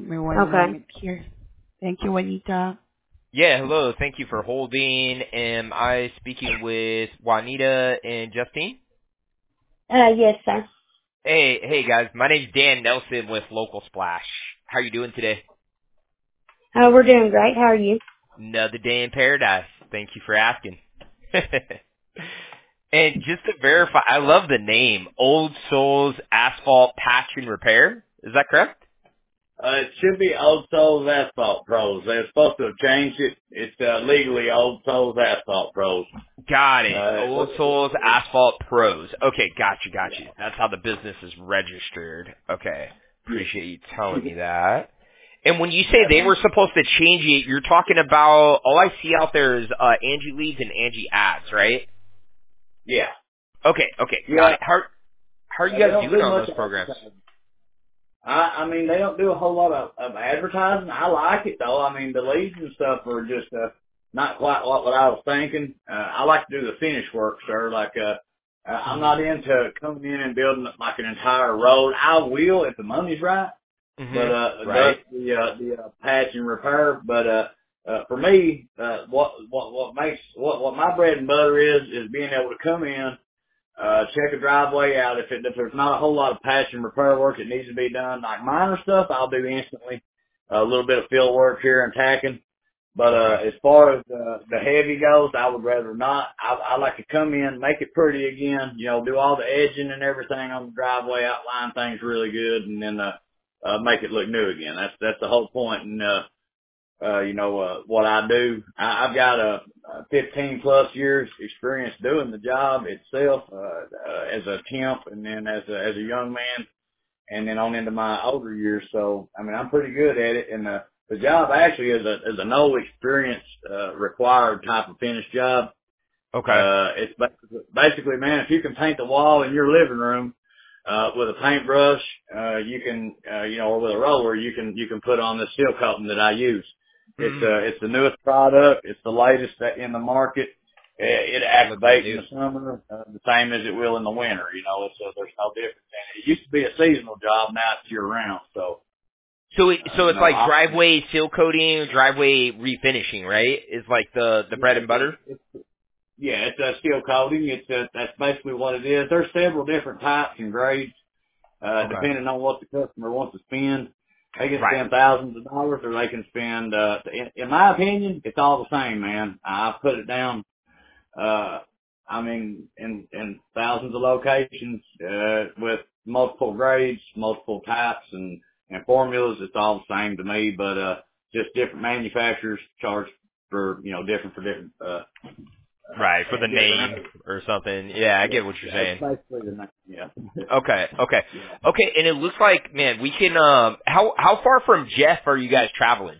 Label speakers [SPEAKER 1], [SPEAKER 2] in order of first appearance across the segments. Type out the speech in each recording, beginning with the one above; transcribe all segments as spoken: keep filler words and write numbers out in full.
[SPEAKER 1] Give me one
[SPEAKER 2] Okay.
[SPEAKER 1] moment here. Thank you, Juanita.
[SPEAKER 3] Yeah, hello. Thank you for holding. Am I speaking with Juanita and Justine?
[SPEAKER 2] Uh, yes, sir.
[SPEAKER 3] Hey, hey guys. My name's Dan Nelson with Local Splash. How are you doing today?
[SPEAKER 2] Uh, we're doing great. How are you?
[SPEAKER 3] Another day in paradise. Thank you for asking. And just to verify, I love the name, Old Souls Asphalt Patch and Repair. Is that correct?
[SPEAKER 4] Uh, it should be Old Souls Asphalt Pros. They're supposed to have changed it. It's uh, legally Old Souls Asphalt Pros.
[SPEAKER 3] Got it.
[SPEAKER 4] Uh,
[SPEAKER 3] Old Souls Asphalt Pros. Okay, gotcha, gotcha.
[SPEAKER 4] yeah.
[SPEAKER 3] That's how the business is registered. Okay. Appreciate you telling me that. And when you say
[SPEAKER 4] Yeah,
[SPEAKER 3] they
[SPEAKER 4] man.
[SPEAKER 3] were supposed to change it, you're talking about, all I see out there is uh, Angie Leads and Angie Ads, right?
[SPEAKER 4] Yeah.
[SPEAKER 3] Okay, okay, got
[SPEAKER 4] Yeah.
[SPEAKER 3] it. How, how are you
[SPEAKER 4] Uh, they
[SPEAKER 3] guys
[SPEAKER 4] don't
[SPEAKER 3] doing
[SPEAKER 4] do
[SPEAKER 3] on
[SPEAKER 4] much
[SPEAKER 3] those programs?
[SPEAKER 4] advertising. I, I mean, they don't do a whole lot of, of advertising. I like it though. I mean, the leads and stuff are just uh, not quite what, what I was thinking. Uh, I like to do the finish work, sir. Like, uh, uh, I'm not into coming in and building like an entire road. I will if the money's right. But uh,
[SPEAKER 3] Mm-hmm.
[SPEAKER 4] that's
[SPEAKER 3] Right.
[SPEAKER 4] the uh, the uh, patch and repair. But uh, uh, for me, uh, what what what makes what what my bread and butter is is being able to come in, uh, check a driveway out. If it if there's not a whole lot of patch and repair work that needs to be done, like minor stuff, I'll do instantly. A little bit of field work here and tacking. But uh,
[SPEAKER 3] Okay.
[SPEAKER 4] as far as uh, the heavy goes, I would rather not. I, I like to come in, make it pretty again. You know, do all the edging and everything on the driveway, outline things really good, and then uh, uh, make it look new again. That's that's the whole point. And uh, uh, you know uh, what I do. I, I've got a, a fifteen plus years experience doing the job itself uh, uh, as a temp, and then as a, as a young man, and then on into my older years. So I mean, I'm pretty good at it, and uh, the job actually is a is a no experience uh, required type of finished job.
[SPEAKER 3] Okay.
[SPEAKER 4] Uh, it's basically, basically, man, if you can paint the wall in your living room uh, with a paintbrush, uh, you can, uh, you know, or with a roller, you can you can put on the seal coating that I use. It's
[SPEAKER 3] Mm.
[SPEAKER 4] uh, it's the newest product. It's the latest that in the market. It, it
[SPEAKER 3] Looks like
[SPEAKER 4] activates in
[SPEAKER 3] new.
[SPEAKER 4] the summer uh, the same as it will in the winter. You know, it's uh, there's no difference in it. It used to be a seasonal job, now it's year round. So.
[SPEAKER 3] So it,
[SPEAKER 4] Uh,
[SPEAKER 3] so
[SPEAKER 4] you
[SPEAKER 3] it's
[SPEAKER 4] know,
[SPEAKER 3] like
[SPEAKER 4] I,
[SPEAKER 3] driveway seal coating, driveway refinishing, right? Is like the, the bread
[SPEAKER 4] yeah,
[SPEAKER 3] and butter?
[SPEAKER 4] it's, it's, yeah, it's a steel coating. It's a, that's basically what it is. There's several different types and grades, uh,
[SPEAKER 3] Okay.
[SPEAKER 4] depending on what the customer wants to spend. They can
[SPEAKER 3] Right.
[SPEAKER 4] spend thousands of dollars, or they can spend. Uh, in, in my opinion, it's all the same, man. I put it down. Uh, I mean, in in thousands of locations, uh, with multiple grades, multiple types, and and formulas. It's all the same to me, but uh, just different manufacturers charge for you know different for different uh,
[SPEAKER 3] Right, for
[SPEAKER 4] uh
[SPEAKER 3] the
[SPEAKER 4] different.
[SPEAKER 3] name or something. Yeah, I
[SPEAKER 4] Yeah,
[SPEAKER 3] get what you're
[SPEAKER 4] yeah, it's
[SPEAKER 3] saying.
[SPEAKER 4] basically the name. Yeah,
[SPEAKER 3] Okay, okay.
[SPEAKER 4] yeah.
[SPEAKER 3] Okay, and it looks like, man, we can, um, how, how far from Jeff are you guys traveling?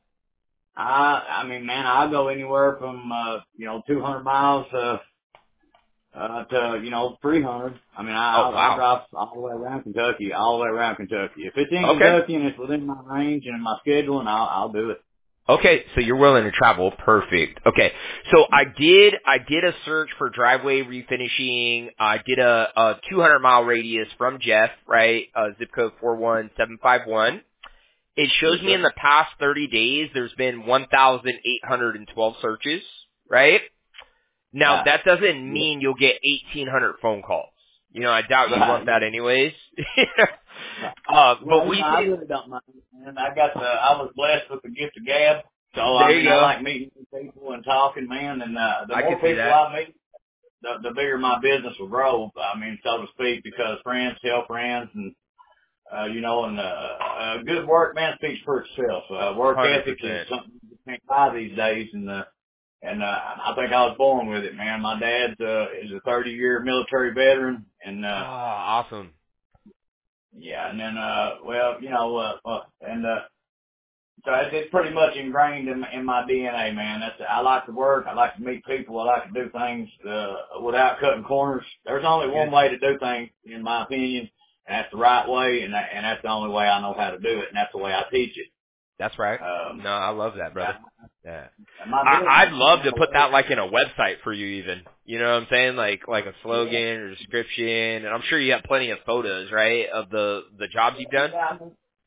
[SPEAKER 4] I I mean, man, I go anywhere from uh, you know two hundred miles uh, uh, to you know three hundred. I mean, I
[SPEAKER 3] Oh,
[SPEAKER 4] I'll, I'll
[SPEAKER 3] wow.
[SPEAKER 4] drive all the way around Kentucky, all the way around Kentucky. If it's in
[SPEAKER 3] Okay.
[SPEAKER 4] Kentucky and it's within my range and my schedule, and I'll I'll do it.
[SPEAKER 3] Okay, so you're willing to travel. Perfect. Okay, so I did I did a search for driveway refinishing. I did a, a two hundred mile radius from Jeff, right? Uh, zip code four one seven five one. It
[SPEAKER 4] Yes,
[SPEAKER 3] shows me
[SPEAKER 4] sir.
[SPEAKER 3] in the past thirty days there's been one thousand eight hundred twelve searches, right? Now
[SPEAKER 4] Yeah.
[SPEAKER 3] that doesn't
[SPEAKER 4] Yeah.
[SPEAKER 3] mean you'll get eighteen hundred phone calls. You know, I doubt you'd
[SPEAKER 4] Right.
[SPEAKER 3] want that anyways.
[SPEAKER 4] Right.
[SPEAKER 3] uh, but
[SPEAKER 4] Well, you
[SPEAKER 3] we
[SPEAKER 4] know, I
[SPEAKER 3] can.
[SPEAKER 4] really don't mind. Man, I got the, I was blessed with the gift of gab. So,
[SPEAKER 3] There
[SPEAKER 4] I
[SPEAKER 3] you
[SPEAKER 4] mean, I
[SPEAKER 3] go.
[SPEAKER 4] like meeting new people and talking, man. And, uh, the
[SPEAKER 3] I
[SPEAKER 4] more
[SPEAKER 3] can see
[SPEAKER 4] people
[SPEAKER 3] that.
[SPEAKER 4] I meet, the, the bigger my business will grow. I mean, so to speak, because friends tell friends and, uh, you know, and, uh, uh, good work, man, speaks for itself. Uh, work
[SPEAKER 3] Hundred
[SPEAKER 4] ethic is
[SPEAKER 3] percent.
[SPEAKER 4] something you can't buy these days. And, uh, and, uh, I think I was born with it, man. My dad, uh, is a thirty year military veteran and,
[SPEAKER 3] Oh,
[SPEAKER 4] uh,
[SPEAKER 3] awesome.
[SPEAKER 4] yeah, and then, uh, well, you know, uh, uh and, uh, so it's, it's pretty much ingrained in, in my D N A, man. That's, I like to work. I like to meet people. I like to do things, uh, without cutting corners. There's only one
[SPEAKER 3] Good.
[SPEAKER 4] way to do things, in my opinion, and that's the right way, and that, and that's the only way I know how to do it, and that's the way I teach it.
[SPEAKER 3] That's right.
[SPEAKER 4] Um,
[SPEAKER 3] No, I love that,
[SPEAKER 4] I,
[SPEAKER 3] brother. Yeah.
[SPEAKER 4] my
[SPEAKER 3] I, I'd
[SPEAKER 4] business, you
[SPEAKER 3] love to put
[SPEAKER 4] know,
[SPEAKER 3] that like in a website for you even. You know what I'm saying? Like like a
[SPEAKER 4] yeah.
[SPEAKER 3] slogan or description. And I'm sure you have plenty of photos, right, of the the jobs you've done?
[SPEAKER 4] Yeah, I mean,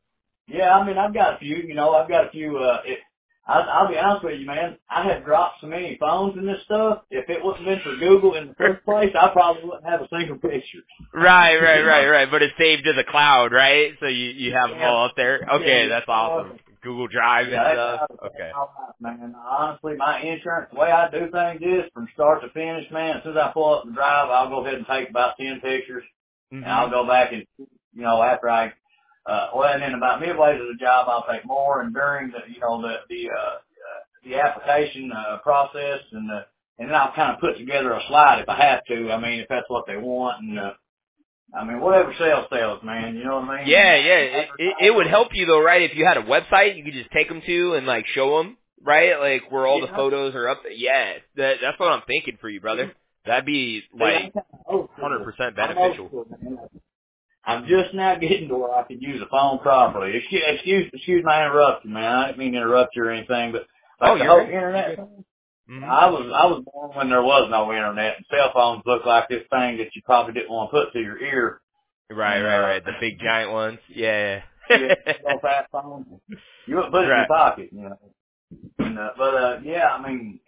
[SPEAKER 4] Yeah, I mean, I've got a few, you know, I've got a few, uh, it, I, I'll be honest with you, man, I have dropped so many phones in this stuff. If it wasn't been for Google in the first place, I probably wouldn't have a single picture.
[SPEAKER 3] Right, right,
[SPEAKER 4] You
[SPEAKER 3] right,
[SPEAKER 4] know?
[SPEAKER 3] right. But it's saved to the cloud, right? So you you have them
[SPEAKER 4] Yeah.
[SPEAKER 3] all up there. Okay,
[SPEAKER 4] Yeah,
[SPEAKER 3] that's
[SPEAKER 4] uh,
[SPEAKER 3] awesome. Google Drive and
[SPEAKER 4] yeah,
[SPEAKER 3] stuff.
[SPEAKER 4] that's
[SPEAKER 3] Okay.
[SPEAKER 4] all right, man. Honestly, my insurance, the way I do things is from start to finish, man, as soon as I pull up the drive, I'll go ahead and take about ten pictures, and I'll
[SPEAKER 3] Mhm.
[SPEAKER 4] go back and, you know, after I, uh, well, and then about midway to the job, I'll take more, and during the, you know, the, the, uh, uh the application, uh, process, and the, and then I'll kind of put together a slide if I have to. I mean, if that's what they want, and, uh, I mean, whatever sells, sells, man. You know what I mean?
[SPEAKER 3] Yeah,
[SPEAKER 4] And,
[SPEAKER 3] yeah.
[SPEAKER 4] and
[SPEAKER 3] It, it it would help you though, right? If you had a website, you could just take them to and like show them, right? Like where all the
[SPEAKER 4] yeah,
[SPEAKER 3] photos are up. There. Yeah, that that's what I'm thinking for you, brother. That'd be
[SPEAKER 4] see, I'm
[SPEAKER 3] like
[SPEAKER 4] kind of old
[SPEAKER 3] one hundred
[SPEAKER 4] school.
[SPEAKER 3] percent
[SPEAKER 4] I'm old
[SPEAKER 3] beneficial.
[SPEAKER 4] school, man. I'm just now getting to where I can use a phone properly. Excuse, excuse, excuse my interruption, man. I didn't mean to interrupt you or anything, but
[SPEAKER 3] Oh,
[SPEAKER 4] like the
[SPEAKER 3] you're
[SPEAKER 4] whole
[SPEAKER 3] good. You're
[SPEAKER 4] internet
[SPEAKER 3] good.
[SPEAKER 4] thing,
[SPEAKER 3] Mhm.
[SPEAKER 4] I was I was born when there was no internet, and cell phones looked like this thing that you probably didn't want to put to your ear.
[SPEAKER 3] Right,
[SPEAKER 4] And
[SPEAKER 3] right,
[SPEAKER 4] uh,
[SPEAKER 3] right. The big giant ones. Yeah.
[SPEAKER 4] yeah, go fast phone. You wouldn't put it in your
[SPEAKER 3] Right.
[SPEAKER 4] pocket, you know. And, uh, but uh, yeah, I mean,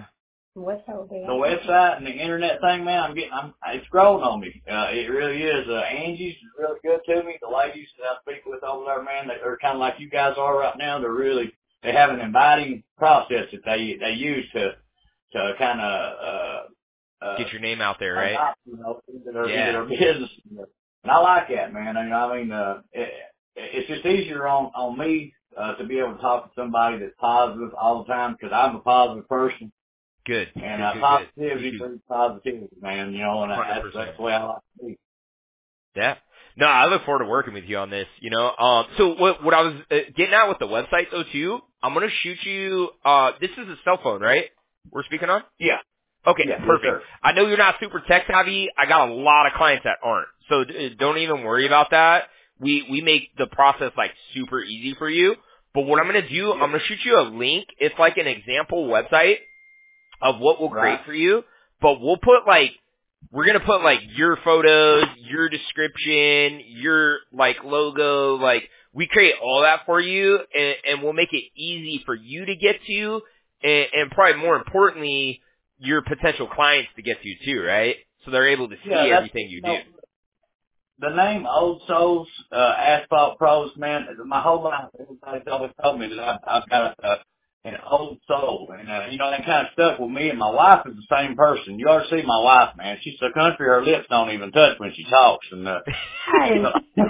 [SPEAKER 2] What's that?
[SPEAKER 4] the website and the internet thing, man, I'm getting, I'm, it's growing on me. Uh, it really is. Uh, Angie's is really good to me. The ladies that I speak with over there, man, they are kind of like you guys are right now. They're really, they have an inviting process that they, they use to, to kind of, uh, uh,
[SPEAKER 3] Get your name out there, right?
[SPEAKER 4] adopt, you know, into their, into
[SPEAKER 3] Yeah.
[SPEAKER 4] their business. And I like that, man. I mean, I mean, uh, it, it's just easier on, on me, uh, to be able to talk to somebody that's positive all the time because I'm a positive person.
[SPEAKER 3] Good.
[SPEAKER 4] And
[SPEAKER 3] Good,
[SPEAKER 4] uh,
[SPEAKER 3] good, good.
[SPEAKER 4] positivity
[SPEAKER 3] Me too.
[SPEAKER 4] breeds positivity, man. You know, and
[SPEAKER 3] one hundred
[SPEAKER 4] that's
[SPEAKER 3] percent.
[SPEAKER 4] that's the way I like to be.
[SPEAKER 3] Yeah. No, I look forward to working with you on this, you know. Um, so what, what I was uh, getting at with the website though too, I'm going to shoot you, uh, this is a cell phone, right? We're speaking on?
[SPEAKER 4] Yeah,
[SPEAKER 3] Okay,
[SPEAKER 4] yeah, yes,
[SPEAKER 3] perfect.
[SPEAKER 4] sir.
[SPEAKER 3] I know you're not super tech savvy. I got a lot of clients that aren't. So d- don't even worry about that. We, we make the process like super easy for you. But what I'm going to do,
[SPEAKER 4] Yes,
[SPEAKER 3] I'm going to shoot you a link. It's like an example website of what we'll create
[SPEAKER 4] right.
[SPEAKER 3] for you, but we'll put like, we're going to put like your photos, your description, your like logo, like we create all that for you and, and we'll make it easy for you to get to and, and probably more importantly, your potential clients to get to too, right? So they're able to
[SPEAKER 4] Yeah,
[SPEAKER 3] see
[SPEAKER 4] that's
[SPEAKER 3] everything you
[SPEAKER 4] you
[SPEAKER 3] do.
[SPEAKER 4] know the name Old Souls uh, Asphalt Pros, man. My whole life, everybody's always told me that I've, I've got a, an old soul, and uh, you know that kind of stuck with me. And my wife is the same person. You ought to see my wife, man. She's so country, her lips don't even touch when she talks, and uh,
[SPEAKER 2] Hey.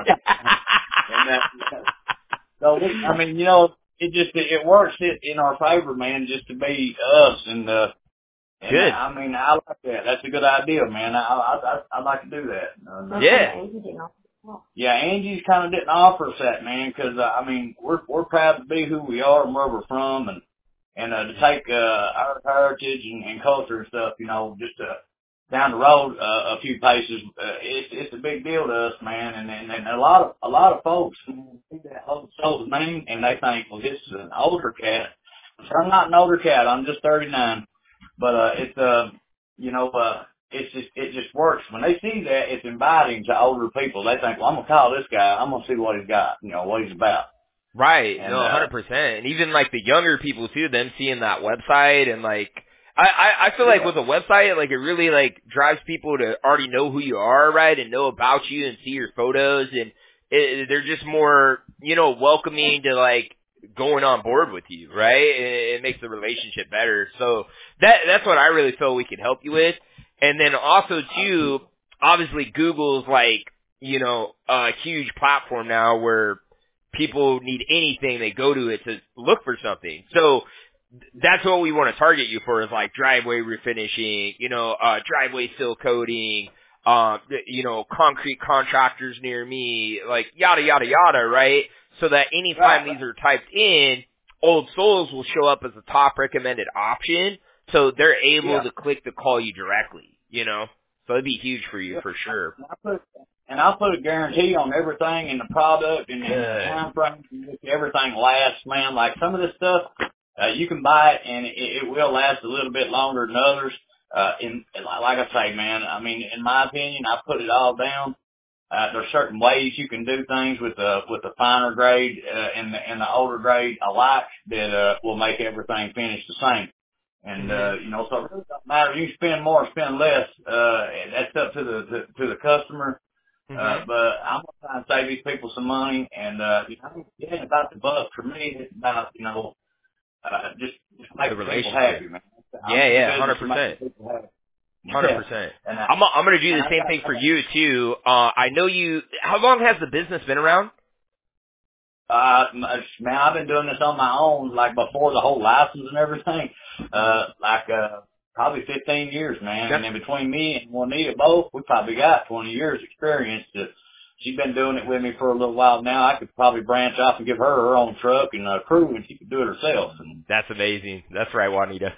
[SPEAKER 4] and uh, so we, I mean, you know, it just it, it works it in our favor, man, just to be us, and uh, and
[SPEAKER 3] Good.
[SPEAKER 4] I mean, I like that. That's a good idea, man. I I I I'd like to do that. Uh,
[SPEAKER 3] Yeah.
[SPEAKER 4] yeah, Angie's kind of didn't offer us that, man, because uh, I mean, we're we're proud to be who we are and where we're from, and and uh, to take uh, our heritage and, and culture and stuff, you know, just uh, down the road uh, a few paces. Uh, it's it's a big deal to us, man, and, and and a lot of a lot of folks see that old soul's name and they think, well, this is an older cat. I'm not an older cat. I'm just thirty-nine, but uh, it's uh, you know, uh. It's just, it just works. When they see that, it's inviting to older people. They think, well, I'm going to call this guy. I'm going to see what he's got, you know, what he's about.
[SPEAKER 3] Right.
[SPEAKER 4] And,
[SPEAKER 3] No, one
[SPEAKER 4] uh,
[SPEAKER 3] hundred percent. And even like the younger people too, them seeing that website and like, I, I, I feel like
[SPEAKER 4] yeah,
[SPEAKER 3] with a website, like it really like drives people to already know who you are, right? And know about you and see your photos and it, they're just more, you know, welcoming to like going on board with you, right? It, it makes the relationship better. So that, that's what I really feel we can help you with. And then also too, obviously Google's like, you know, a huge platform now where people need anything, they go to it to look for something. So that's what we want to target you for is like driveway refinishing, you know, uh, driveway seal coating, uh, you know, concrete contractors near me, like yada, yada, yada, right? So that anytime
[SPEAKER 4] right, right.
[SPEAKER 3] these are typed in, Old Souls will show up as a top recommended option. So they're able
[SPEAKER 4] Yeah.
[SPEAKER 3] to click to call you directly, you know? So it'd be huge for you
[SPEAKER 4] Yeah.
[SPEAKER 3] for sure.
[SPEAKER 4] And I put, and I'll put a guarantee on everything in the product and in the
[SPEAKER 3] Good.
[SPEAKER 4] time frame. Everything lasts, man. Like some of this stuff, uh, you can buy it and it, it will last a little bit longer than others. Uh, in, like I say, man, I mean, in my opinion, I put it all down. Uh, there's certain ways you can do things with the with the finer grade uh, and the and the older grade alike that uh, will make everything finish the same. And uh, you know, so it really doesn't matter. You spend more, or spend less. Uh, that's up to the to, to the customer.
[SPEAKER 3] Mm-hmm.
[SPEAKER 4] Uh, but I'm gonna try and save these people some money. And uh, you know, it ain't about the buck for me. It's about you know, uh, just just making people happy, man.
[SPEAKER 3] Yeah, yeah, hundred percent. Hundred percent. I'm I'm gonna do the same thing for you too. Uh, I know you. How long has the business been around?
[SPEAKER 4] Uh, man, I've been doing this on my own, like before the whole license and everything. Uh, like uh, probably fifteen years, man.
[SPEAKER 3] Yep.
[SPEAKER 4] And then between me and Juanita both, we probably got twenty years experience. To, she's been doing it with me for a little while now. I could probably branch off and give her her own truck and uh, crew, and she could do it herself. And
[SPEAKER 3] that's amazing. That's right, Juanita.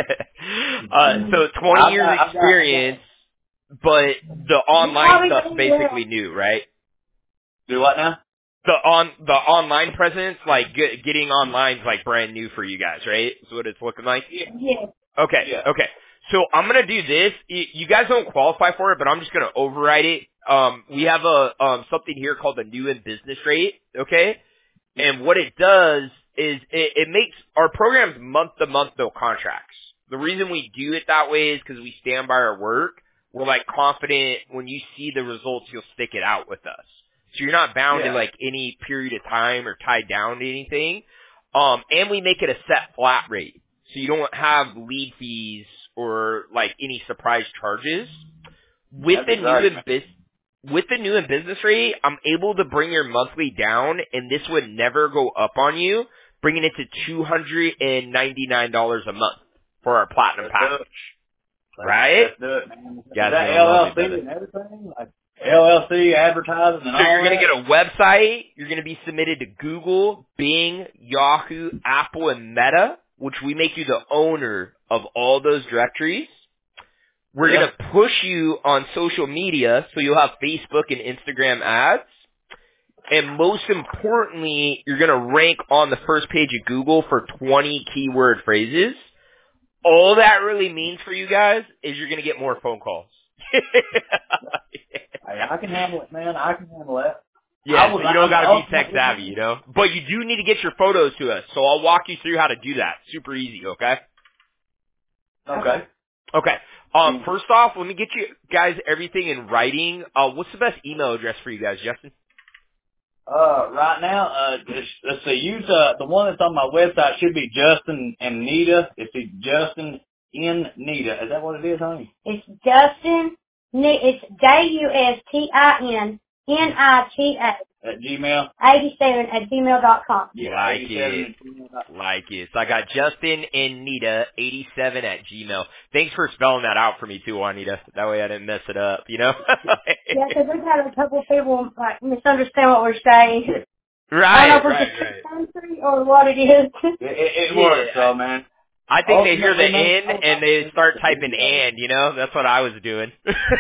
[SPEAKER 3] uh, so twenty
[SPEAKER 4] I've
[SPEAKER 3] years
[SPEAKER 4] got, I've
[SPEAKER 3] experience,
[SPEAKER 4] got,
[SPEAKER 3] but the online stuff's basically new, right?
[SPEAKER 4] Do what now?
[SPEAKER 3] The on the online presence, like get, getting online's like brand new for you guys, right? Is what it's looking like.
[SPEAKER 2] Yeah.
[SPEAKER 3] Okay.
[SPEAKER 4] Yeah.
[SPEAKER 3] Okay. So I'm gonna do this. You, you guys don't qualify for it, but I'm just gonna override it. Um, we have a um something here called the new in business rate. Okay. And what it does is it, it makes our programs month to month no contracts. The reason we do it that way is because we stand by our work. We're like confident when you see the results, you'll stick it out with us. So you're not bound
[SPEAKER 4] yeah.
[SPEAKER 3] to like any period of time or tied down to anything. Um, and we make it a set flat rate. So you don't have lead fees or like any surprise charges. With
[SPEAKER 4] That'd
[SPEAKER 3] the
[SPEAKER 4] be great,
[SPEAKER 3] new in
[SPEAKER 4] man.
[SPEAKER 3] bus- with the new in business rate, I'm able to bring your monthly down and this would never go up on you, bringing it to two hundred ninety-nine dollars a month for our platinum
[SPEAKER 4] Let's do
[SPEAKER 3] package.
[SPEAKER 4] it.
[SPEAKER 3] Right?
[SPEAKER 4] Let's do it, man. Is
[SPEAKER 3] Guys
[SPEAKER 4] that
[SPEAKER 3] gonna love
[SPEAKER 4] L L
[SPEAKER 3] it,
[SPEAKER 4] C
[SPEAKER 3] brother.
[SPEAKER 4] and everything? Like L L C advertising and
[SPEAKER 3] So
[SPEAKER 4] all
[SPEAKER 3] you're going
[SPEAKER 4] that?
[SPEAKER 3] to get a website. You're going to be submitted to Google, Bing, Yahoo, Apple, and Meta, which we make you the owner of all those directories. We're
[SPEAKER 4] Yeah.
[SPEAKER 3] going to push you on social media, so you'll have Facebook and Instagram ads. And most importantly, you're going to rank on the first page of Google for twenty keyword phrases. All that really means for you guys is you're going to get more phone calls.
[SPEAKER 4] Hey, I can handle it, man. I can handle it.
[SPEAKER 3] Yeah, so you don't got to be tech
[SPEAKER 4] ultimately-
[SPEAKER 3] savvy, you know? But you do need to get your photos to us, so I'll walk you through how to do that. Super easy, okay?
[SPEAKER 4] Okay.
[SPEAKER 3] Okay. Um, first off, let me get you guys everything in writing. Uh, what's the best email address for you guys, Justin?
[SPEAKER 4] Uh, right now, uh, just, let's see, use, uh, the one that's on my website should be Justin and Nita. It's the Justin in Nita. Is that what it is, honey?
[SPEAKER 2] It's Justin. It's J U S T I N N I T A
[SPEAKER 4] At Gmail?
[SPEAKER 2] eighty-seven at gmail dot com.
[SPEAKER 4] Yeah,
[SPEAKER 3] Like
[SPEAKER 4] eighty-seven
[SPEAKER 3] it.
[SPEAKER 4] at gmail dot com.
[SPEAKER 3] Like it. So I got Justin and Nita eighty-seven at Gmail. Thanks for spelling that out for me too, Juanita. That way I didn't mess it up, you know?
[SPEAKER 2] Yeah, because we've had a couple of people like misunderstand what we're saying.
[SPEAKER 3] Right,
[SPEAKER 2] I don't know
[SPEAKER 3] right,
[SPEAKER 2] if it's
[SPEAKER 3] right.
[SPEAKER 2] a country or what it is.
[SPEAKER 4] It, it, it
[SPEAKER 3] Yeah.
[SPEAKER 4] works, though, man.
[SPEAKER 3] I think they hear the
[SPEAKER 4] Ultimately, man,
[SPEAKER 3] in and they start typing and, you know? That's what I was doing.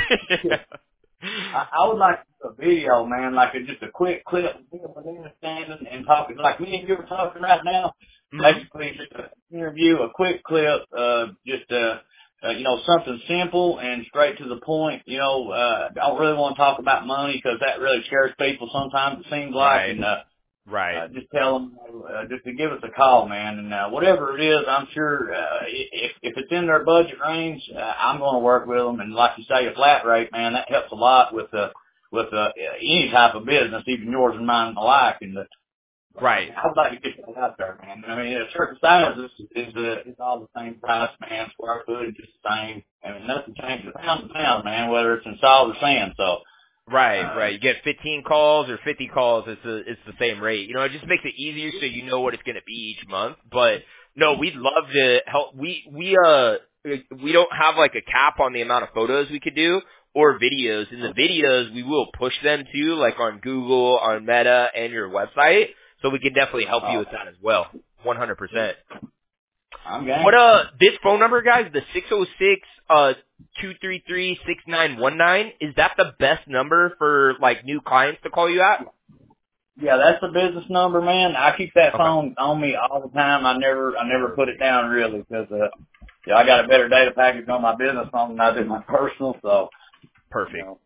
[SPEAKER 4] I, I would like a video, man, like a, just a quick clip of him standing and talking, like me and you are talking right now.
[SPEAKER 3] Mhm.
[SPEAKER 4] Basically, just an interview, a quick clip, uh, just, uh, uh, you know, something simple and straight to the point. You know, uh, I don't really want to talk about money because that really scares people sometimes, it seems like.
[SPEAKER 3] Right.
[SPEAKER 4] And, uh,
[SPEAKER 3] Right.
[SPEAKER 4] Uh, just tell them, uh, just to give us a call, man. And, uh, whatever it is, I'm sure, uh, if, if it's in their budget range, uh, I'm going to work with them. And like you say, a flat rate, man, that helps a lot with, uh, with, uh, any type of business, even yours and mine alike. And, uh,
[SPEAKER 3] Right.
[SPEAKER 4] I'd like to get that out there, man. I mean, a certain size is, is, uh, is all the same price, man. Square footage is the same. I mean, nothing changes pound to pound, man, whether it's in salt or sand. So,
[SPEAKER 3] Right, right. You get fifteen calls or fifty calls, it's a, it's the same rate. You know, it just makes it easier so you know what it's going to be each month. But no, we'd love to help. We we uh we don't have like a cap on the amount of photos we could do or videos. In the videos, we will push them to like on Google, on Meta, and your website. So we can definitely help you with that as well. One hundred percent.
[SPEAKER 4] I'm game.
[SPEAKER 3] What uh this phone number, guys, the six oh six uh two three three six nine one nine, is that the best number for like new clients to call you at?
[SPEAKER 4] Yeah, that's the business number, man. I keep that
[SPEAKER 3] Okay.
[SPEAKER 4] phone on me all the time. I never, I never put it down really because, uh, yeah, I got a better data package on my business phone than I do my personal. So,
[SPEAKER 3] Perfect.
[SPEAKER 4] you know.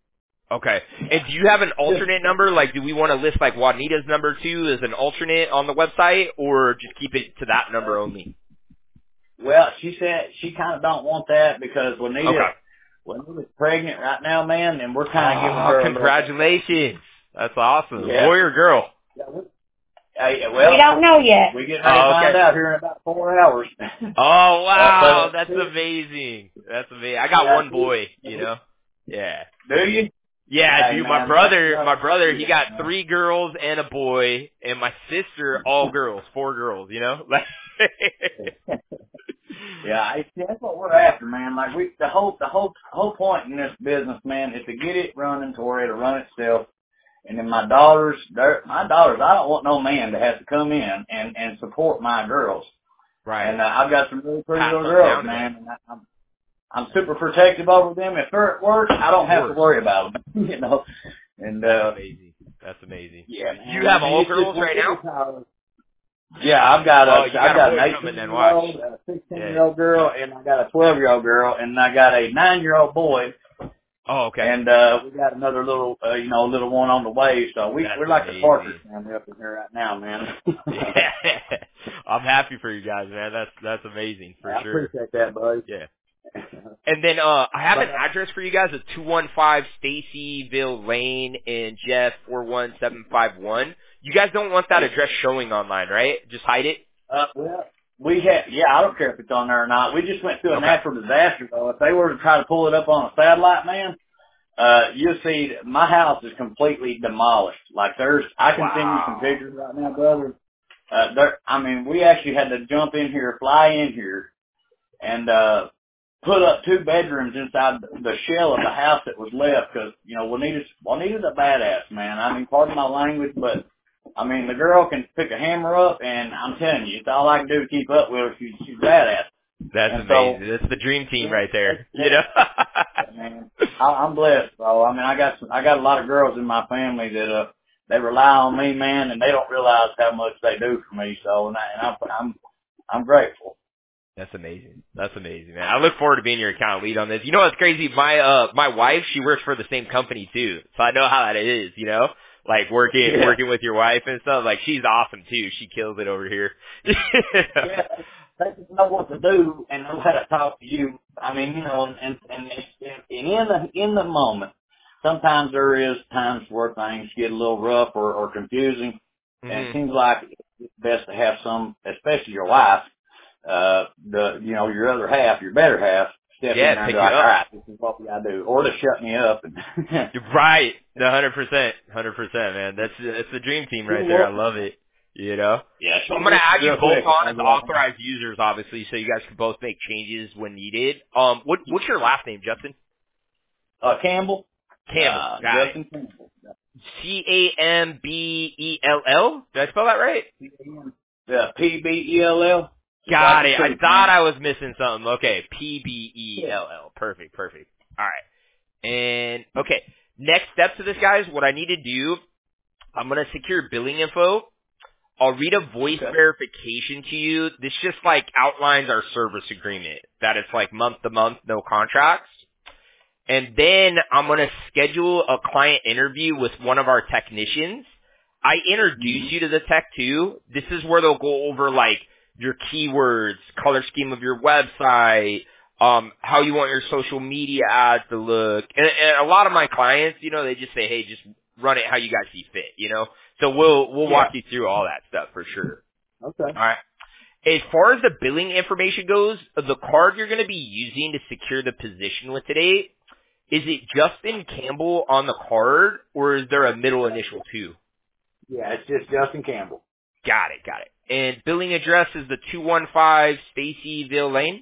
[SPEAKER 3] Okay. And do you have an alternate number? Like, do we want to list like Juanita's number too as an alternate on the website, or just keep it to that number only?
[SPEAKER 4] Well, she said she kind of don't want that because Juanita,
[SPEAKER 3] Okay.
[SPEAKER 4] Juanita's pregnant right now, man, and we're kind of giving her.
[SPEAKER 3] Oh,
[SPEAKER 4] a
[SPEAKER 3] congratulations! That's awesome.
[SPEAKER 4] Yeah.
[SPEAKER 3] Boy or girl?
[SPEAKER 4] Yeah, we, uh, well,
[SPEAKER 2] we don't know yet.
[SPEAKER 4] We get ready
[SPEAKER 3] Oh,
[SPEAKER 4] to
[SPEAKER 3] okay.
[SPEAKER 4] find out here in about four hours.
[SPEAKER 3] Oh wow,
[SPEAKER 4] uh,
[SPEAKER 3] that's amazing. That's amazing. I got one boy, you know. Yeah.
[SPEAKER 4] Do you?
[SPEAKER 3] Yeah,
[SPEAKER 4] Hey,
[SPEAKER 3] dude.
[SPEAKER 4] man,
[SPEAKER 3] My brother,
[SPEAKER 4] that's-
[SPEAKER 3] my brother, he got three girls and a boy, and my sister, all girls, four girls. You know.
[SPEAKER 4] Yeah, I, that's what we're after, man. Like we, the whole, the whole, whole point in this business, man, is to get it running to where it'll run itself. And then my daughters, they're, my daughters, I don't want no man to have to come in and and support my girls.
[SPEAKER 3] Right.
[SPEAKER 4] And uh, I've got some really pretty
[SPEAKER 3] Pass
[SPEAKER 4] little
[SPEAKER 3] them
[SPEAKER 4] girls,
[SPEAKER 3] down to
[SPEAKER 4] man. And I, I'm I'm super protective over them. If they're at work, I don't have to worry about them, you know. And
[SPEAKER 3] That's
[SPEAKER 4] uh,
[SPEAKER 3] amazing. That's amazing.
[SPEAKER 4] yeah, man.
[SPEAKER 3] You have
[SPEAKER 4] I mean,
[SPEAKER 3] all
[SPEAKER 4] it's just
[SPEAKER 3] girls
[SPEAKER 4] one
[SPEAKER 3] right
[SPEAKER 4] big
[SPEAKER 3] now?
[SPEAKER 4] power. Yeah, I've got a,
[SPEAKER 3] Oh, you got
[SPEAKER 4] I've
[SPEAKER 3] a
[SPEAKER 4] got
[SPEAKER 3] boy
[SPEAKER 4] an
[SPEAKER 3] coming then,
[SPEAKER 4] eighteen-year-old, a sixteen-year-old girl, and I got a twelve-year-old girl, and I got a nine-year-old boy.
[SPEAKER 3] Oh, okay.
[SPEAKER 4] And uh we got another little, uh, you know, little one on the way. So we
[SPEAKER 3] That's
[SPEAKER 4] we're like
[SPEAKER 3] amazing.
[SPEAKER 4] the Parker family up in here right now, man.
[SPEAKER 3] Yeah. I'm happy for you guys, man. That's that's amazing for
[SPEAKER 4] I
[SPEAKER 3] sure.
[SPEAKER 4] appreciate that, buddy.
[SPEAKER 3] Yeah. And then uh I have an address for you guys, it's two one five Stacyville Lane in Jeff four one seven five one. You guys don't want that address showing online, right? Just hide it?
[SPEAKER 4] Uh, well, we had, yeah, I don't care if it's on there or not. We just went through a
[SPEAKER 3] Okay.
[SPEAKER 4] natural disaster, though. If they were to try to pull it up on a satellite, man, uh, you'll see that my house is completely demolished. Like there's, I can send you some
[SPEAKER 3] Wow.
[SPEAKER 4] pictures right now, brother. Uh, there, I mean, we actually had to jump in here, fly in here, and, uh, put up two bedrooms inside the shell of the house that was left because, you know, Juanita's, Juanita's a badass, man. I mean, pardon my language, but, I mean, the girl can pick a hammer up, and I'm telling you, it's all I can do to keep up with her. She's, she's badass.
[SPEAKER 3] That's
[SPEAKER 4] and
[SPEAKER 3] amazing.
[SPEAKER 4] So,
[SPEAKER 3] That's the dream team right there. You know?
[SPEAKER 4] man, I, I'm blessed, bro. I mean, I got some, I got a lot of girls in my family that, uh, they rely on me, man, and they don't realize how much they do for me. So, and, I, and I'm, I'm, I'm grateful.
[SPEAKER 3] That's amazing. That's amazing, man. I look forward to being your account lead on this. You know what's crazy? My uh my wife, she works for the same company too. So I know how that is, you know? Like working
[SPEAKER 4] Yeah.
[SPEAKER 3] working with your wife and stuff. Like she's awesome too. She kills it over here.
[SPEAKER 4] Yeah, they just know what to do and know how to talk to you. I mean, you know, and and, and in the in the moment, sometimes there is times where things get a little rough or, or confusing, and it
[SPEAKER 3] Mhm.
[SPEAKER 4] seems like it's best to have some, especially your wife, uh, the you know your other half, your better half, step
[SPEAKER 3] Yeah,
[SPEAKER 4] in there and
[SPEAKER 3] pick
[SPEAKER 4] be
[SPEAKER 3] you
[SPEAKER 4] like,
[SPEAKER 3] up.
[SPEAKER 4] all right, this is what we gotta do, or to shut me up. And
[SPEAKER 3] You're right. A hundred percent. A hundred percent, man. That's that's the dream team right there. I love it. You know?
[SPEAKER 4] yeah,
[SPEAKER 3] So I'm gonna add you
[SPEAKER 4] real
[SPEAKER 3] both
[SPEAKER 4] quick,
[SPEAKER 3] on as
[SPEAKER 4] I'm like,
[SPEAKER 3] authorized users, obviously, so you guys can both make changes when needed. Um, what what's your last name, Justin?
[SPEAKER 4] uh, Campbell,
[SPEAKER 3] Campbell.
[SPEAKER 4] uh,
[SPEAKER 3] Got it.
[SPEAKER 4] Justin Campbell.
[SPEAKER 3] C A M B E L L. Did I spell that right?
[SPEAKER 4] Yeah, P B E L L.
[SPEAKER 3] Got it. I thought I was missing something. Okay, P B E L L. Perfect, perfect. All right. And okay, next steps to this, guys. What I need to do, I'm gonna secure billing info. I'll read a voice
[SPEAKER 4] Okay.
[SPEAKER 3] verification to you. This just like outlines our service agreement, that it's like month to month, no contracts. And then I'm going to schedule a client interview with one of our technicians. I introduce you to the tech too. This is where they'll go over like your keywords, color scheme of your website, um, how you want your social media ads to look. And, and a lot of my clients, you know, they just say, hey, just run it how you guys see fit, you know? So we'll, we'll
[SPEAKER 4] Yeah.
[SPEAKER 3] walk you through all that stuff for sure.
[SPEAKER 4] Okay.
[SPEAKER 3] All right. As far as the billing information goes, the card you're going to be using to secure the position with today, is it Justin Campbell on the card, or is there a middle initial too?
[SPEAKER 4] Yeah, it's just Justin Campbell.
[SPEAKER 3] Got it, got it. And billing address is the two one five Stacyville Lane?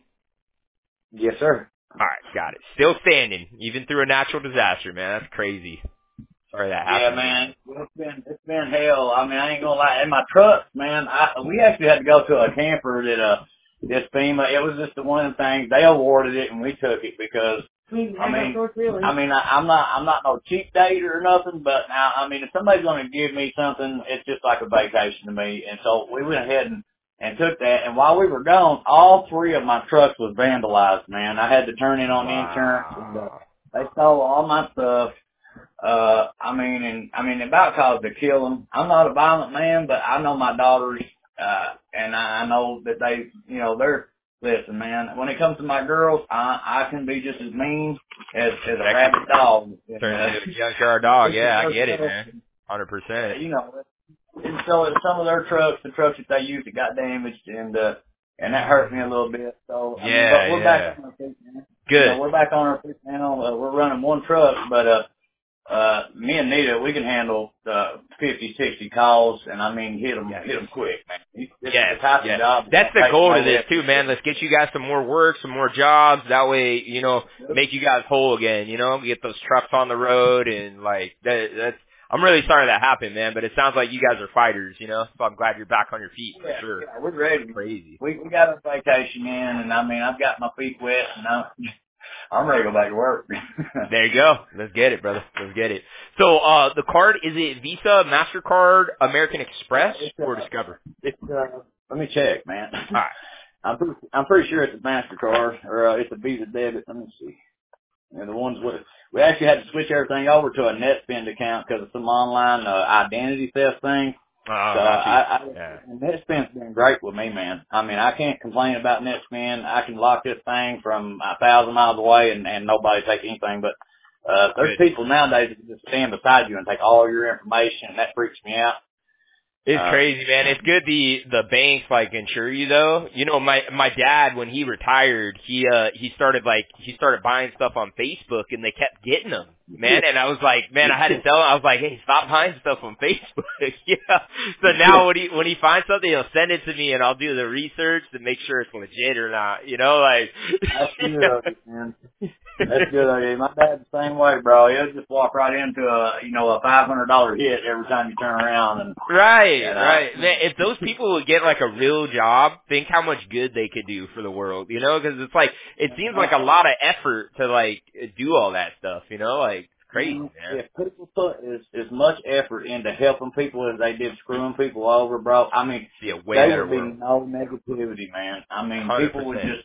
[SPEAKER 4] Yes, sir.
[SPEAKER 3] All right, got it. Still standing, even through a natural disaster, man. That's crazy. Sorry that
[SPEAKER 4] Yeah,
[SPEAKER 3] happened.
[SPEAKER 4] man. It's been it's been hell. I mean, I ain't gonna lie. And my truck, man, I we actually had to go to a camper that uh this FEMA. It was just the one of the things they awarded it, and we took it because I mean, I mean, I, I'm not I'm not no cheap date or nothing, but now I mean, if somebody's gonna give me something, it's just like a vacation to me. And so we went ahead and and took that. And while we were gone, all three of my trucks was vandalized. Man, I had to turn in on the insurance, and uh, they stole all my stuff. Uh, I mean, and I mean, about cause to kill them. I'm not a violent man, but I know my daughters, uh, and I know that they, you know, they're, listen, man, when it comes to my girls, I, I can be just as mean as, as a rabid dog.
[SPEAKER 3] Turns into a junkyard dog. Yeah, I get it, man. one hundred percent.
[SPEAKER 4] You know, and so in some of their trucks, the trucks that they used, it got damaged, and, uh, and that hurt me a little bit. So, I
[SPEAKER 3] yeah,
[SPEAKER 4] mean, but we're
[SPEAKER 3] yeah.
[SPEAKER 4] back on our feet, man.
[SPEAKER 3] Good.
[SPEAKER 4] You know, we're back on our feet now. Uh, we're running one truck, but, uh, Uh, me and Nita, we can handle, uh, fifty, sixty calls, and I mean, hit them,
[SPEAKER 3] yes.
[SPEAKER 4] hit them quick, man. It's, it's
[SPEAKER 3] yes,
[SPEAKER 4] the type
[SPEAKER 3] yes.
[SPEAKER 4] of job.
[SPEAKER 3] That's the goal to this too, man. Let's get you guys some more work, some more jobs. That way, you know, make you guys whole again, you know, get those trucks on the road and like, that, that's, I'm really sorry that happened, man, but it sounds like you guys are fighters, you know, so I'm glad you're back on your feet for
[SPEAKER 4] yeah,
[SPEAKER 3] sure.
[SPEAKER 4] Yeah, we're ready.
[SPEAKER 3] Crazy.
[SPEAKER 4] We, we got our vacation in, and I mean, I've got my feet wet, and I'm, I'm ready to go back to work.
[SPEAKER 3] There you go. Let's get it, brother. Let's get it. So, uh, the card, is it Visa, MasterCard, American Express,
[SPEAKER 4] it's,
[SPEAKER 3] or
[SPEAKER 4] uh,
[SPEAKER 3] Discover?
[SPEAKER 4] It's, uh, let me check, man.
[SPEAKER 3] All right.
[SPEAKER 4] I'm pretty, I'm pretty sure it's a MasterCard, or uh, it's a Visa debit. Let me see. You know, the ones with, we actually had to switch everything over to a NetSpend account because of some online uh, identity theft thing.
[SPEAKER 3] Oh,
[SPEAKER 4] so I, I,
[SPEAKER 3] yeah.
[SPEAKER 4] NetSpend's been great with me, man. I mean, I can't complain about NetSpend. I can lock this thing from a thousand miles away and, and nobody take anything. But uh, there's
[SPEAKER 3] Good.
[SPEAKER 4] people nowadays that just stand beside you and take all your information, and that freaks me out.
[SPEAKER 3] It's
[SPEAKER 4] uh,
[SPEAKER 3] crazy, man. It's good the the banks like insure you though. You know, my my dad when he retired, he uh he started like he started buying stuff on Facebook and they kept getting them, man. And I was like, man, I had to tell him. I was like, hey, stop buying stuff on Facebook. yeah. So now when he when he finds something, he'll send it to me and I'll do the research to make sure it's legit or not. You know, like
[SPEAKER 4] that's good of you, man. That's good of you. My dad's the same way, bro. He'll just walk right into a you know a five hundred dollar hit every time you turn around. And
[SPEAKER 3] right,
[SPEAKER 4] and, uh,
[SPEAKER 3] right. Man, if those people would get like a real job, think how much good they could do for the world. You know, because it's like it seems like a lot of effort to like do all that stuff. You know, like it's crazy, man.
[SPEAKER 4] If people put as as much effort into helping people as they did screwing people over, bro, I mean,
[SPEAKER 3] See a way
[SPEAKER 4] there
[SPEAKER 3] better
[SPEAKER 4] would be
[SPEAKER 3] world.
[SPEAKER 4] no negativity, man. I mean,
[SPEAKER 3] one hundred
[SPEAKER 4] people would
[SPEAKER 3] percent.
[SPEAKER 4] just.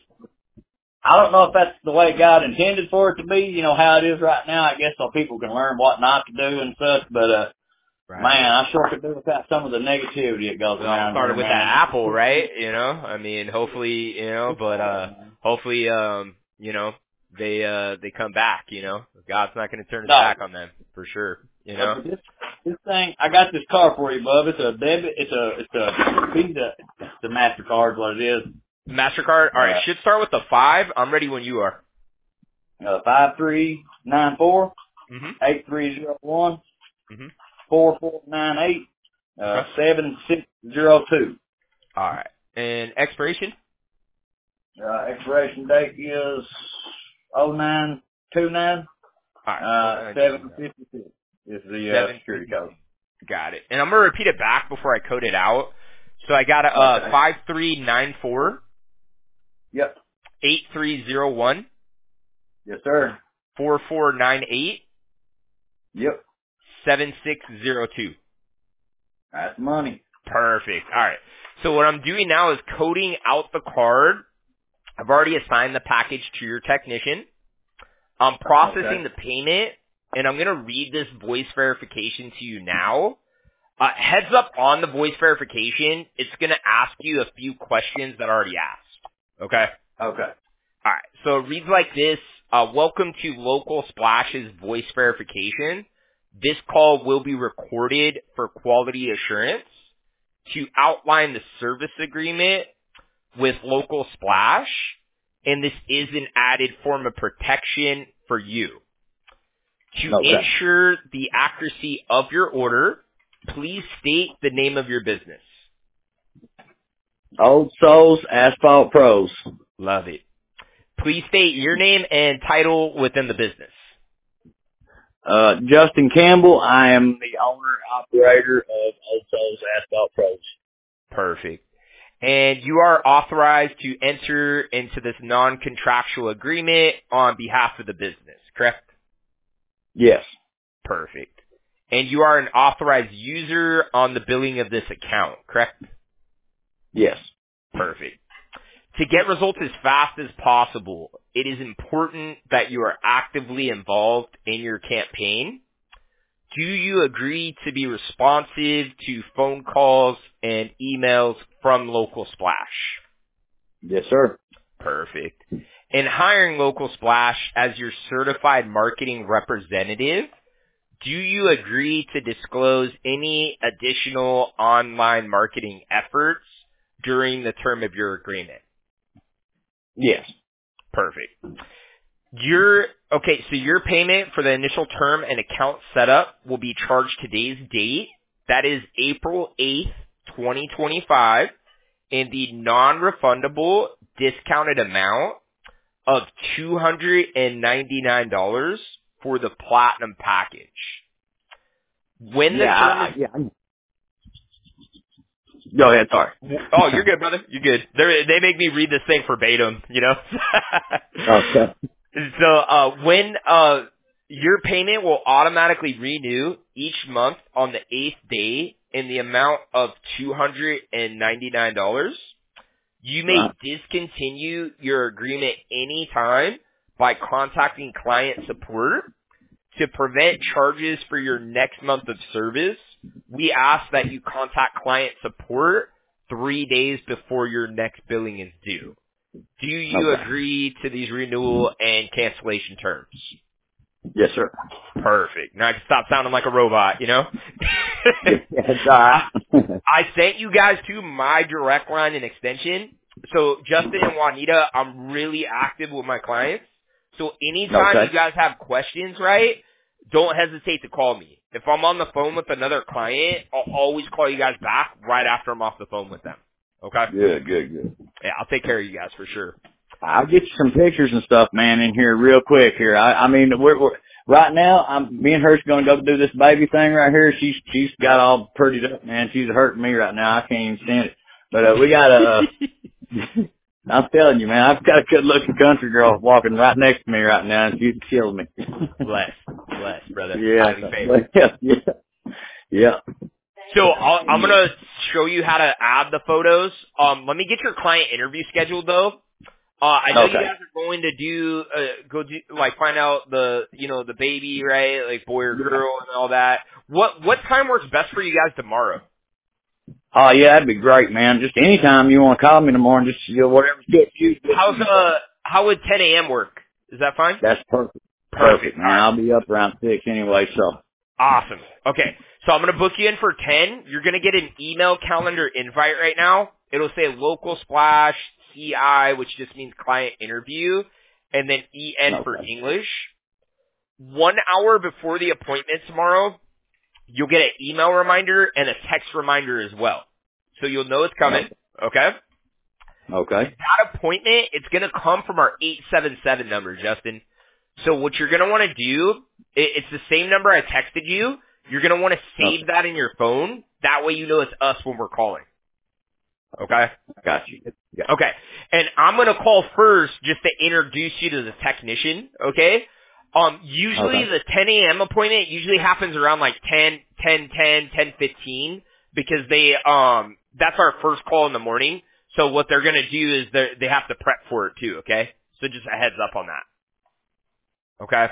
[SPEAKER 4] I don't know if that's the way God intended for it to be, you know, how it is right now, I guess, so people can learn what not to do and such, but, uh,
[SPEAKER 3] Right.
[SPEAKER 4] man, I sure could do without some of the negativity that goes
[SPEAKER 3] Well,
[SPEAKER 4] around
[SPEAKER 3] started
[SPEAKER 4] here,
[SPEAKER 3] with
[SPEAKER 4] man.
[SPEAKER 3] that Apple, right? You know, I mean, hopefully, you know, but uh, hopefully, um, you know, they uh they come back. You know, God's not going to turn his
[SPEAKER 4] No.
[SPEAKER 3] back on them for sure. You know,
[SPEAKER 4] Uh, this, this thing, I got this car for you, bub. It's a debit, it's a, it's a Visa, the MasterCard's what it is.
[SPEAKER 3] Mastercard. All right,
[SPEAKER 4] Uh,
[SPEAKER 3] should start with the five. I'm ready when you are.
[SPEAKER 4] Uh, five three nine four
[SPEAKER 3] Mhm.
[SPEAKER 4] eight three zero one
[SPEAKER 3] Mhm.
[SPEAKER 4] four four nine eight uh
[SPEAKER 3] Okay.
[SPEAKER 4] seven six zero two.
[SPEAKER 3] All right, and expiration.
[SPEAKER 4] Uh, expiration date is oh nine two nine.
[SPEAKER 3] All right.
[SPEAKER 4] Uh, seven fifty six is the uh, security code.
[SPEAKER 3] Got it. And I'm gonna repeat it back before I code it out. So I got a uh,
[SPEAKER 4] Okay.
[SPEAKER 3] five three nine four
[SPEAKER 4] Yep.
[SPEAKER 3] eight three zero one
[SPEAKER 4] Yes, sir.
[SPEAKER 3] four four nine eight
[SPEAKER 4] Yep.
[SPEAKER 3] seven six zero two.
[SPEAKER 4] That's money.
[SPEAKER 3] Perfect. All right. So what I'm doing now is coding out the card. I've already assigned the package to your technician. I'm processing
[SPEAKER 4] Okay.
[SPEAKER 3] the payment, and I'm going to read this voice verification to you now. Uh, heads up on the voice verification, it's going to ask you a few questions that I already asked. Okay?
[SPEAKER 4] Okay.
[SPEAKER 3] All right. So it reads like this. Uh, welcome to Local Splash's voice verification. This call will be recorded for quality assurance. To outline the service agreement with Local Splash, and this is an added form of protection for you. To
[SPEAKER 4] Okay.
[SPEAKER 3] ensure the accuracy of your order, please state the name of your business.
[SPEAKER 4] Old Souls Asphalt Pros.
[SPEAKER 3] Love it. Please state your name and title within the business.
[SPEAKER 4] Uh, Justin Campbell. I am the owner operator of Old Souls Asphalt Pros.
[SPEAKER 3] Perfect. And you are authorized to enter into this non-contractual agreement on behalf of the business, correct?
[SPEAKER 4] Yes.
[SPEAKER 3] Perfect. And you are an authorized user on the billing of this account, correct?
[SPEAKER 4] Yes.
[SPEAKER 3] Perfect. To get results as fast as possible, it is important that you are actively involved in your campaign. do you agree to be responsive to phone calls and emails from Local Splash?
[SPEAKER 4] Yes, sir.
[SPEAKER 3] Perfect. In hiring Local Splash as your certified marketing representative, do you agree to disclose any additional online marketing efforts during the term of your agreement?
[SPEAKER 4] Yes.
[SPEAKER 3] Perfect. Your okay, so your payment for the initial term and account setup will be charged today's date. That is April eighth, twenty twenty-five, in the non-refundable discounted amount of two hundred ninety-nine dollars for the platinum package. When the
[SPEAKER 4] Yeah,
[SPEAKER 3] term
[SPEAKER 4] I,
[SPEAKER 3] is
[SPEAKER 4] yeah. I'm- Go ahead, sorry.
[SPEAKER 3] Oh, you're good, brother. You're good. They they make me read this thing verbatim, you know.
[SPEAKER 4] Okay.
[SPEAKER 3] So uh, when uh, your payment will automatically renew each month on the eighth day in the amount of two hundred ninety-nine dollars. You may
[SPEAKER 4] Right.
[SPEAKER 3] discontinue your agreement anytime by contacting client support. To prevent charges for your next month of service, we ask that you contact client support three days before your next billing is due. Do you
[SPEAKER 4] Okay.
[SPEAKER 3] agree to these renewal and cancellation terms?
[SPEAKER 4] Yes, sir.
[SPEAKER 3] Perfect. Now I can stop sounding like a robot, you know?
[SPEAKER 4] It's all right.
[SPEAKER 3] I sent you guys to my direct line and extension. So Justin and Juanita, I'm really active with my clients. So anytime
[SPEAKER 4] Okay.
[SPEAKER 3] you guys have questions, right, don't hesitate to call me. If I'm on the phone with another client, I'll always call you guys back right after I'm off the phone with them. Okay?
[SPEAKER 4] Good, good, good.
[SPEAKER 3] Yeah, I'll take care of you guys for sure.
[SPEAKER 4] I'll get you some pictures and stuff, man, in here real quick here. I, I mean, we're, we're right now. I'm me and her's going to go do this baby thing right here. She's she's got all prettied up, man. She's hurting me right now. I can't even stand it. But uh, we got a. Uh, I'm telling you, man, I've got a good-looking country girl walking right next to me right now, and she's killing me.
[SPEAKER 3] Bless. Bless, brother.
[SPEAKER 4] Yeah,
[SPEAKER 3] Highly favored.
[SPEAKER 4] yeah, yeah, yeah.
[SPEAKER 3] So I'll, I'm going to show you how to add the photos. Um, let me get your client interview scheduled, though. Uh, I know
[SPEAKER 4] Okay.
[SPEAKER 3] you guys are going to do, uh, go do, like, find out the, you know, the baby, right? Like, boy or girl and all that. What, what time works best for you guys tomorrow?
[SPEAKER 4] Oh yeah, that'd be great, man. Just anytime you want to call me in the morning, just you know, whatever's good for you.
[SPEAKER 3] How's, uh, how would ten a.m. work? Is that fine?
[SPEAKER 4] That's perfect.
[SPEAKER 3] Perfect.
[SPEAKER 4] Perfect, man.
[SPEAKER 3] All right.
[SPEAKER 4] I'll be up around six anyway, so.
[SPEAKER 3] Awesome. Okay. So I'm going to book you in for ten. You're going to get an email calendar invite right now. It'll say Local Splash C I, which just means client interview, and then E N
[SPEAKER 4] Okay.
[SPEAKER 3] for English. One hour before the appointment tomorrow, you'll get an email reminder and a text reminder as well. So you'll know it's coming. Okay?
[SPEAKER 4] Okay.
[SPEAKER 3] That appointment, it's going to come from our eight seven seven number, Justin. So what you're going to want to do, it, it's the same number I texted you. You're going to want to save that in your phone. That way you know it's us when we're calling. Okay?
[SPEAKER 4] Got you. Yeah.
[SPEAKER 3] Okay. And I'm going to call first just to introduce you to the technician. Okay? Um, usually
[SPEAKER 4] Okay.
[SPEAKER 3] the ten a.m. appointment usually happens around like ten, ten, ten, ten fifteen because they, um, that's our first call in the morning. So what they're going to do is they they have to prep for it too. Okay? So just a heads up on that. Okay?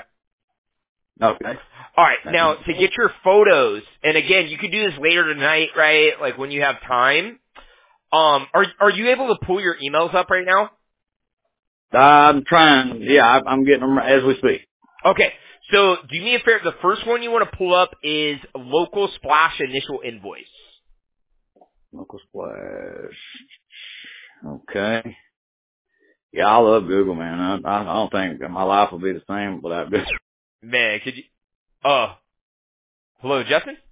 [SPEAKER 4] Okay.
[SPEAKER 3] All right, now to get your photos, and again, you could do this later tonight, right? Like when you have time. Um, are are you able to pull your emails up right now?
[SPEAKER 4] I'm trying. Yeah, I, I'm getting them as we speak.
[SPEAKER 3] Okay, so do me a favor. The first one you want to pull up is Local Splash initial invoice.
[SPEAKER 4] Local Splash. Okay. Yeah, I love Google, man. I, I, I don't think my life will be the same without Google.
[SPEAKER 3] Man, could you? Oh, hello, Justin.